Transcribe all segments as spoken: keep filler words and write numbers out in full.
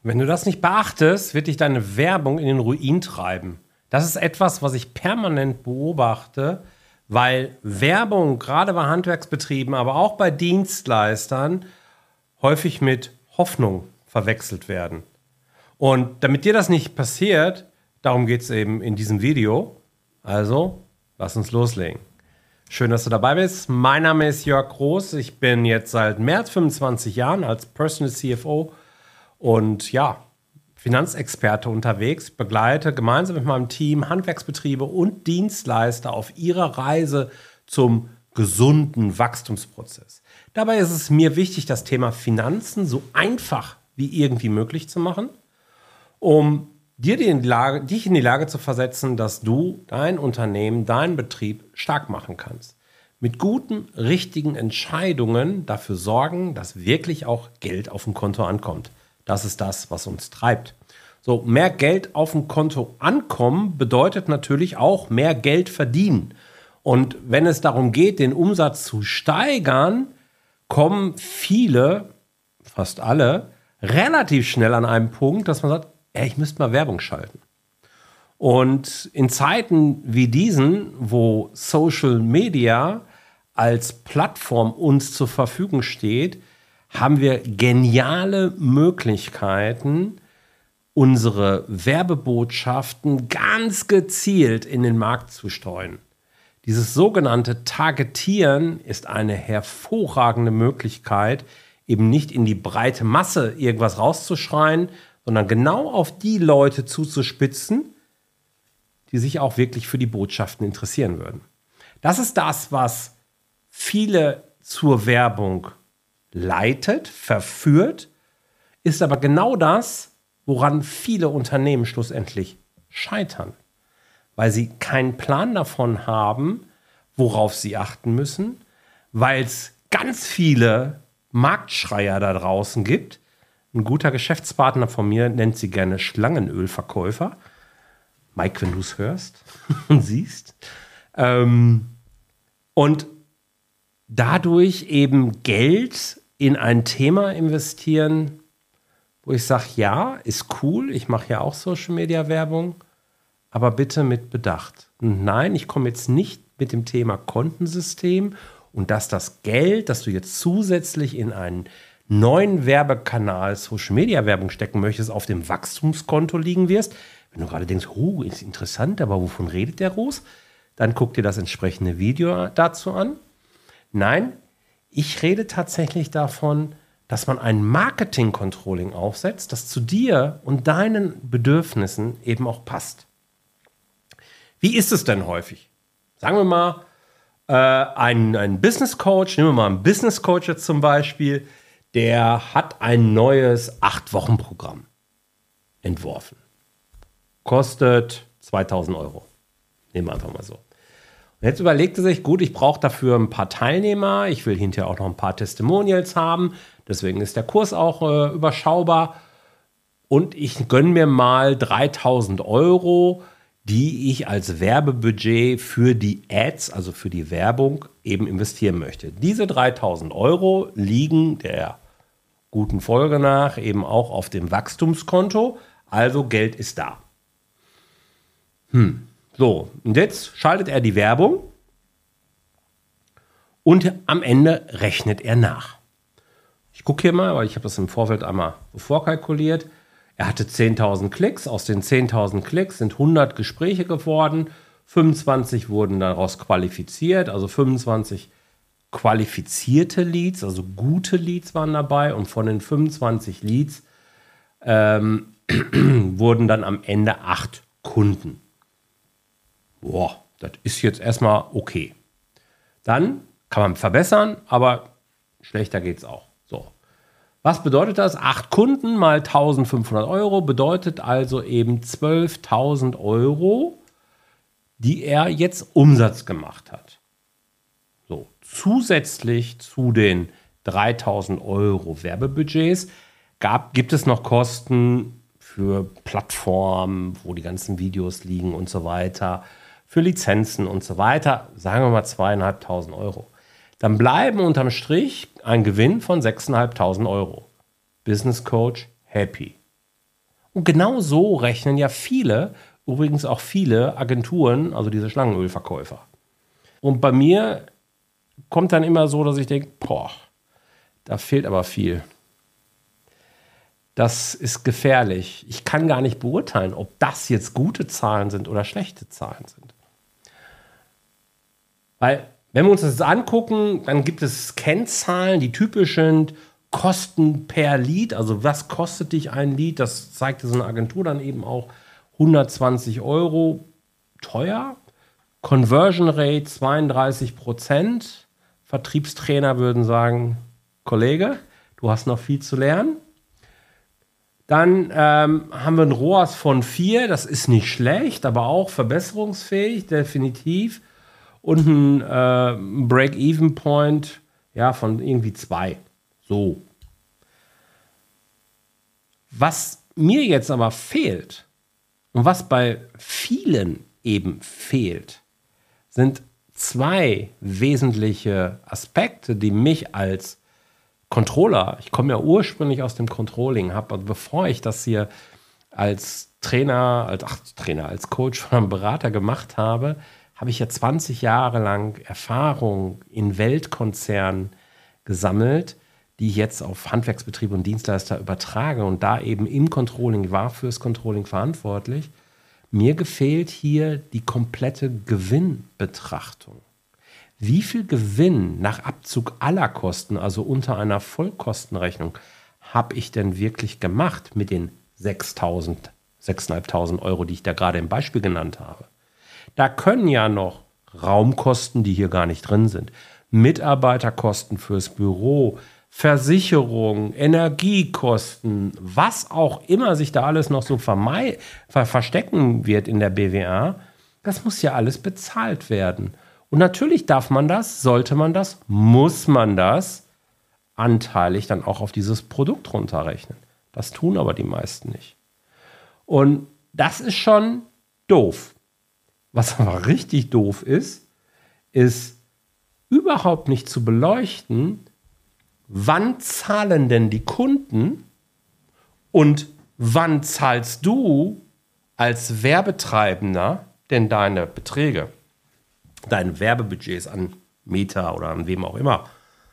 Wenn du das nicht beachtest, wird dich deine Werbung in den Ruin treiben. Das ist etwas, was ich permanent beobachte, weil Werbung gerade bei Handwerksbetrieben, aber auch bei Dienstleistern häufig mit Hoffnung verwechselt werden. Und damit dir das nicht passiert, darum geht es eben in diesem Video. Also, lass uns loslegen. Schön, dass du dabei bist. Mein Name ist Jörg Groß. Ich bin jetzt seit mehr als fünfundzwanzig Jahren als Personal C F O und ja, Finanzexperte unterwegs, begleite gemeinsam mit meinem Team Handwerksbetriebe und Dienstleister auf ihrer Reise zum gesunden Wachstumsprozess. Dabei ist es mir wichtig, das Thema Finanzen so einfach wie irgendwie möglich zu machen, um dir die in die Lage, dich in die Lage zu versetzen, dass du dein Unternehmen, deinen Betrieb stark machen kannst. Mit guten, richtigen Entscheidungen dafür sorgen, dass wirklich auch Geld auf dem Konto ankommt. Das ist das, was uns treibt. So, mehr Geld auf dem Konto ankommen bedeutet natürlich auch mehr Geld verdienen. Und wenn es darum geht, den Umsatz zu steigern, kommen viele, fast alle, relativ schnell an einen Punkt, dass man sagt, ey, ich müsste mal Werbung schalten. Und in Zeiten wie diesen, wo Social Media als Plattform uns zur Verfügung steht, haben wir geniale Möglichkeiten, unsere Werbebotschaften ganz gezielt in den Markt zu streuen. Dieses sogenannte Targetieren ist eine hervorragende Möglichkeit, eben nicht in die breite Masse irgendwas rauszuschreien, sondern genau auf die Leute zuzuspitzen, die sich auch wirklich für die Botschaften interessieren würden. Das ist das, was viele zur Werbung leitet, verführt, ist aber genau das, woran viele Unternehmen schlussendlich scheitern. Weil sie keinen Plan davon haben, worauf sie achten müssen, weil es ganz viele Marktschreier da draußen gibt. Ein guter Geschäftspartner von mir nennt sie gerne Schlangenölverkäufer. Mike, wenn du es hörst und siehst. Ähm, und dadurch eben Geld in ein Thema investieren, wo ich sage, ja, ist cool, ich mache ja auch Social-Media-Werbung, aber bitte mit Bedacht. Und nein, ich komme jetzt nicht mit dem Thema Kontensystem und dass das Geld, das du jetzt zusätzlich in einen neuen Werbekanal Social-Media-Werbung stecken möchtest, auf dem Wachstumskonto liegen wirst. Wenn du gerade denkst, oh, ist interessant, aber wovon redet der Groß? Dann guck dir das entsprechende Video dazu an. Nein, ich rede tatsächlich davon, dass man ein Marketing-Controlling aufsetzt, das zu dir und deinen Bedürfnissen eben auch passt. Wie ist es denn häufig? Sagen wir mal, äh, ein, ein Business-Coach, nehmen wir mal einen Business-Coach jetzt zum Beispiel, der hat ein neues acht Wochen Programm entworfen. Kostet zweitausend Euro. Nehmen wir einfach mal so. Und jetzt überlegt er sich, gut, ich brauche dafür ein paar Teilnehmer, ich will hinterher auch noch ein paar Testimonials haben, deswegen ist der Kurs auch äh, überschaubar und ich gönne mir mal dreitausend Euro, die ich als Werbebudget für die Ads, also für die Werbung, eben investieren möchte. Diese dreitausend Euro liegen der guten Folge nach eben auch auf dem Wachstumskonto, also Geld ist da. Hm. So, und jetzt schaltet er die Werbung und am Ende rechnet er nach. Ich gucke hier mal, weil ich habe das im Vorfeld einmal vorkalkuliert. Er hatte zehntausend Klicks, aus den zehntausend Klicks sind hundert Gespräche geworden, fünfundzwanzig wurden daraus qualifiziert, also fünfundzwanzig qualifizierte Leads, also gute Leads waren dabei und von den fünfundzwanzig Leads ähm, wurden dann am Ende acht Kunden. Boah, das ist jetzt erstmal okay. Dann kann man verbessern, aber schlechter geht es auch. So. Was bedeutet das? Acht Kunden mal eintausendfünfhundert Euro bedeutet also eben zwölftausend Euro, die er jetzt Umsatz gemacht hat. So, zusätzlich zu den dreitausend Euro Werbebudgets gab, gibt es noch Kosten für Plattformen, wo die ganzen Videos liegen und so weiter, für Lizenzen und so weiter, sagen wir mal zweieinhalbtausend Euro. Dann bleiben unterm Strich ein Gewinn von sechstausendfünfhundert Euro. Business Coach happy. Und genau so rechnen ja viele, übrigens auch viele Agenturen, also diese Schlangenölverkäufer. Und bei mir kommt dann immer so, dass ich denke, boah, da fehlt aber viel. Das ist gefährlich. Ich kann gar nicht beurteilen, ob das jetzt gute Zahlen sind oder schlechte Zahlen sind. Weil, wenn wir uns das angucken, dann gibt es Kennzahlen, die typisch sind, Kosten per Lead, also was kostet dich ein Lead, das zeigte so eine Agentur dann eben auch, hundertzwanzig Euro, teuer. Conversion Rate zweiunddreißig Prozent. Vertriebstrainer würden sagen, Kollege, du hast noch viel zu lernen. Dann ähm, haben wir ein R O A S von vier, das ist nicht schlecht, aber auch verbesserungsfähig, definitiv. Und ein äh, Break-Even-Point ja, von irgendwie zwei. So. Was mir jetzt aber fehlt und was bei vielen eben fehlt, sind zwei wesentliche Aspekte, die mich als Controller, ich komme ja ursprünglich aus dem Controlling, habe, also bevor ich das hier als Trainer, als ach, Trainer, als Coach oder Berater gemacht habe, habe ich ja zwanzig Jahre lang Erfahrung in Weltkonzernen gesammelt, die ich jetzt auf Handwerksbetriebe und Dienstleister übertrage und da eben im Controlling war, fürs Controlling verantwortlich. Mir gefehlt hier die komplette Gewinnbetrachtung. Wie viel Gewinn nach Abzug aller Kosten, also unter einer Vollkostenrechnung, habe ich denn wirklich gemacht mit den sechstausend, sechstausendfünfhundert Euro, die ich da gerade im Beispiel genannt habe? Da können ja noch Raumkosten, die hier gar nicht drin sind, Mitarbeiterkosten fürs Büro, Versicherung, Energiekosten, was auch immer sich da alles noch so vermei- ver- verstecken wird in der B W A, das muss ja alles bezahlt werden. Und natürlich darf man das, sollte man das, muss man das anteilig dann auch auf dieses Produkt runterrechnen. Das tun aber die meisten nicht. Und das ist schon doof. Was aber richtig doof ist, ist überhaupt nicht zu beleuchten, wann zahlen denn die Kunden und wann zahlst du als Werbetreibender denn deine Beträge, deine Werbebudgets an Meta oder an wem auch immer.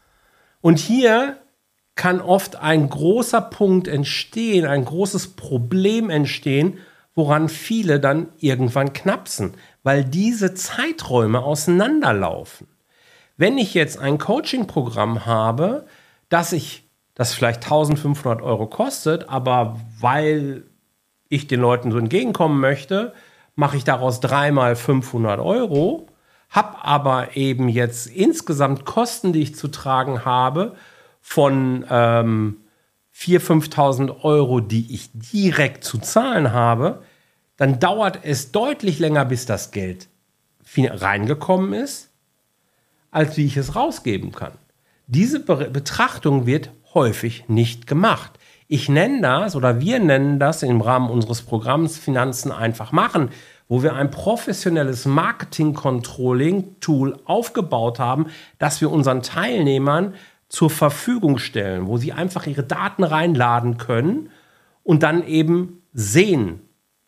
Und hier kann oft ein großer Punkt entstehen, ein großes Problem entstehen, woran viele dann irgendwann knapsen, weil diese Zeiträume auseinanderlaufen. Wenn ich jetzt ein Coaching-Programm habe, dass ich das vielleicht eintausendfünfhundert Euro kostet, aber weil ich den Leuten so entgegenkommen möchte, mache ich daraus dreimal fünfhundert Euro, habe aber eben jetzt insgesamt Kosten, die ich zu tragen habe, von ähm, viertausend, fünftausend Euro, die ich direkt zu zahlen habe, dann dauert es deutlich länger, bis das Geld reingekommen ist, als wie ich es rausgeben kann. Diese Be- Betrachtung wird häufig nicht gemacht. Ich nenne das oder wir nennen das im Rahmen unseres Programms Finanzen einfach machen, wo wir ein professionelles Marketing-Controlling-Tool aufgebaut haben, das wir unseren Teilnehmern zur Verfügung stellen, wo sie einfach ihre Daten reinladen können und dann eben sehen,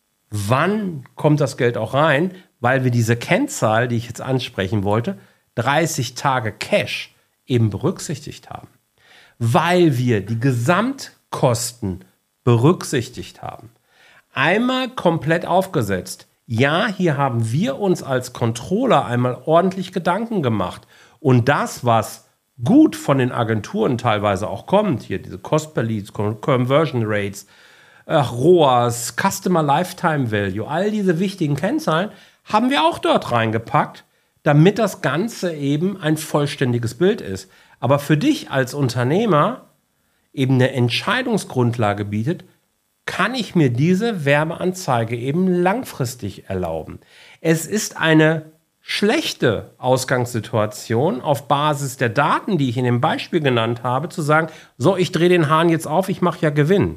wann kommt das Geld auch rein, weil wir diese Kennzahl, die ich jetzt ansprechen wollte, dreißig Tage Cash eben berücksichtigt haben. Weil wir die Gesamtkosten berücksichtigt haben. Einmal komplett aufgesetzt. Ja, hier haben wir uns als Controller einmal ordentlich Gedanken gemacht. Und das, was gut von den Agenturen teilweise auch kommt, hier diese Cost per Leads, Conversion Rates, ach, R O A S, Customer Lifetime Value, all diese wichtigen Kennzahlen haben wir auch dort reingepackt, damit das Ganze eben ein vollständiges Bild ist. Aber für dich als Unternehmer eben eine Entscheidungsgrundlage bietet, kann ich mir diese Werbeanzeige eben langfristig erlauben. Es ist eine schlechte Ausgangssituation auf Basis der Daten, die ich in dem Beispiel genannt habe, zu sagen, so, ich drehe den Hahn jetzt auf, ich mache ja Gewinn.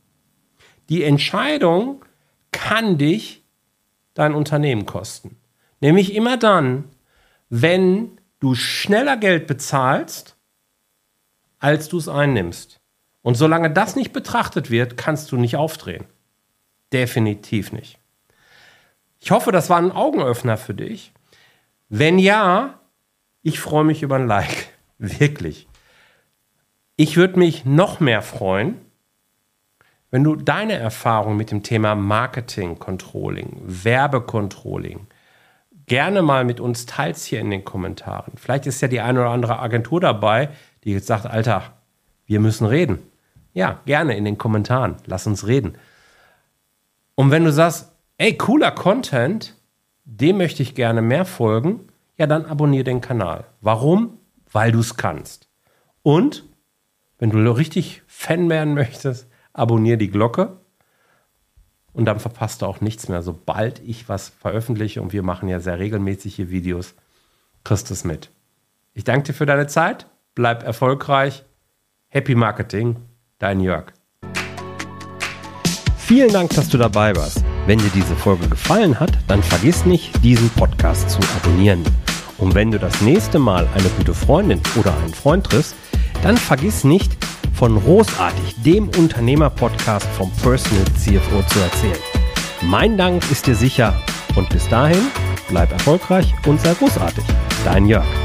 Die Entscheidung kann dich dein Unternehmen kosten. Nämlich immer dann, wenn du schneller Geld bezahlst, als du es einnimmst. Und solange das nicht betrachtet wird, kannst du nicht aufdrehen. Definitiv nicht. Ich hoffe, das war ein Augenöffner für dich. Wenn ja, ich freue mich über ein Like. Wirklich. Ich würde mich noch mehr freuen, wenn du deine Erfahrung mit dem Thema Marketing, Controlling, Werbecontrolling gerne mal mit uns teilst hier in den Kommentaren. Vielleicht ist ja die eine oder andere Agentur dabei, die jetzt sagt, Alter, wir müssen reden. Ja, gerne in den Kommentaren. Lass uns reden. Und wenn du sagst, ey, cooler Content, dem möchte ich gerne mehr folgen, ja, dann abonniere den Kanal. Warum? Weil du es kannst. Und wenn du richtig Fan werden möchtest, abonniere die Glocke und dann verpasst du auch nichts mehr. Sobald ich was veröffentliche, und wir machen ja sehr regelmäßig hier Videos, kriegst du es mit. Ich danke dir für deine Zeit, bleib erfolgreich, Happy Marketing, dein Jörg. Vielen Dank, dass du dabei warst. Wenn dir diese Folge gefallen hat, dann vergiss nicht, diesen Podcast zu abonnieren. Und wenn du das nächste Mal eine gute Freundin oder einen Freund triffst, dann vergiss nicht, von Großartig, dem Unternehmer-Podcast vom Personal C F O zu erzählen. Mein Dank ist dir sicher und bis dahin, bleib erfolgreich und sei großartig. Dein Jörg.